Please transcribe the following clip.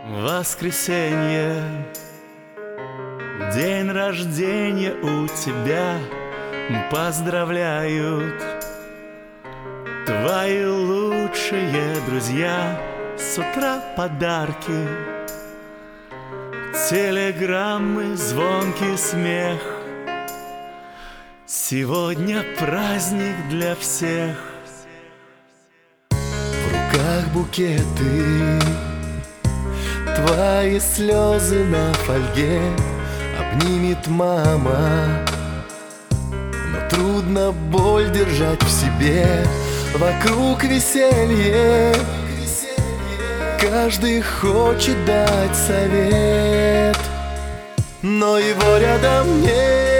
Воскресенье, день рождения у тебя, поздравляют твои лучшие друзья. С утра подарки, телеграммы, звонкий смех. Сегодня праздник для всех. В руках букеты, твои слезы на фольге обнимет мама. Но трудно боль держать в себе, вокруг веселье. Каждый хочет дать совет, но его рядом нет.